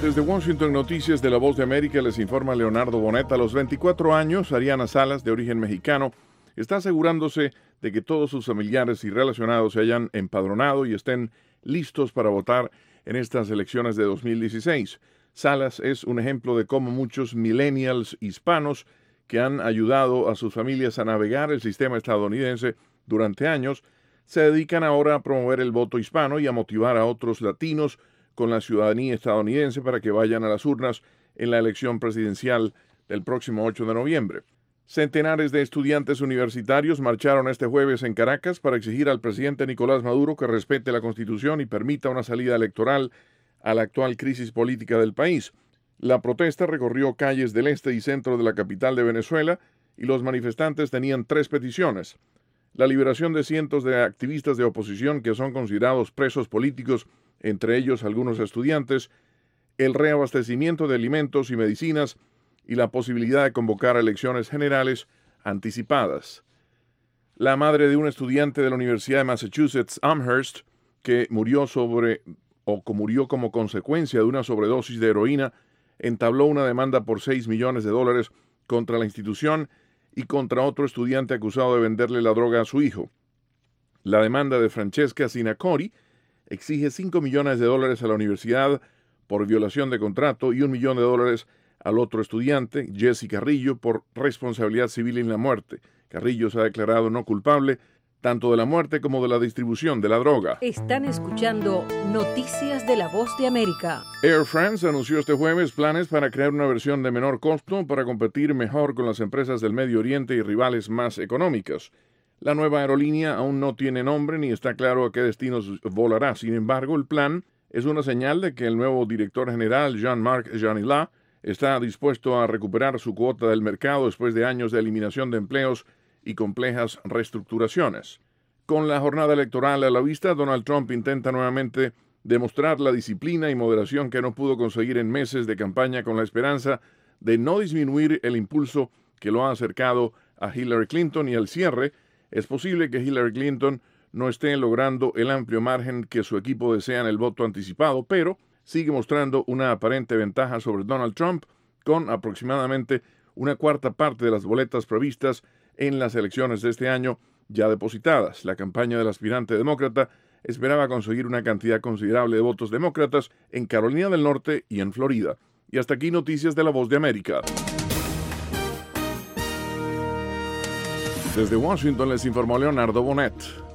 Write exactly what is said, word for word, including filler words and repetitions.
Desde Washington, Noticias de La Voz de América, les informa Leonardo Bonet. A los veinticuatro años, Ariana Salas, de origen mexicano, está asegurándose de que todos sus familiares y relacionados se hayan empadronado y estén listos para votar en estas elecciones de dos mil dieciséis. Salas es un ejemplo de cómo muchos millennials hispanos que han ayudado a sus familias a navegar el sistema estadounidense durante años, se dedican ahora a promover el voto hispano y a motivar a otros latinos con la ciudadanía estadounidense para que vayan a las urnas en la elección presidencial del próximo ocho de noviembre. Centenares de estudiantes universitarios marcharon este jueves en Caracas para exigir al presidente Nicolás Maduro que respete la Constitución y permita una salida electoral a la actual crisis política del país. La protesta recorrió calles del este y centro de la capital de Venezuela y los manifestantes tenían tres peticiones: la liberación de cientos de activistas de oposición que son considerados presos políticos, entre ellos algunos estudiantes, el reabastecimiento de alimentos y medicinas y la posibilidad de convocar elecciones generales anticipadas. La madre de un estudiante de la Universidad de Massachusetts, Amherst, que murió sobre o que murió como consecuencia de una sobredosis de heroína, entabló una demanda por seis millones de dólares contra la institución y contra otro estudiante acusado de venderle la droga a su hijo. La demanda de Francesca Sinacori exige cinco millones de dólares a la universidad por violación de contrato y un millón de dólares al otro estudiante, Jesse Carrillo, por responsabilidad civil en la muerte. Carrillo se ha declarado no culpable tanto de la muerte como de la distribución de la droga. Están escuchando Noticias de La Voz de América. Air France anunció este jueves planes para crear una versión de menor costo para competir mejor con las empresas del Medio Oriente y rivales más económicas. La nueva aerolínea aún no tiene nombre ni está claro a qué destinos volará. Sin embargo, el plan es una señal de que el nuevo director general, Jean-Marc Janillat, está dispuesto a recuperar su cuota del mercado después de años de eliminación de empleos y complejas reestructuraciones. Con la jornada electoral a la vista, Donald Trump intenta nuevamente demostrar la disciplina y moderación que no pudo conseguir en meses de campaña, con la esperanza de no disminuir el impulso que lo ha acercado a Hillary Clinton, y al cierre es posible que Hillary Clinton no esté logrando el amplio margen que su equipo desea en el voto anticipado, pero sigue mostrando una aparente ventaja sobre Donald Trump, con aproximadamente una cuarta parte de las boletas previstas en las elecciones de este año ya depositadas. La campaña del aspirante demócrata esperaba conseguir una cantidad considerable de votos demócratas en Carolina del Norte y en Florida. Y hasta aquí Noticias de La Voz de América. Desde Washington les informó Leonardo Bonet.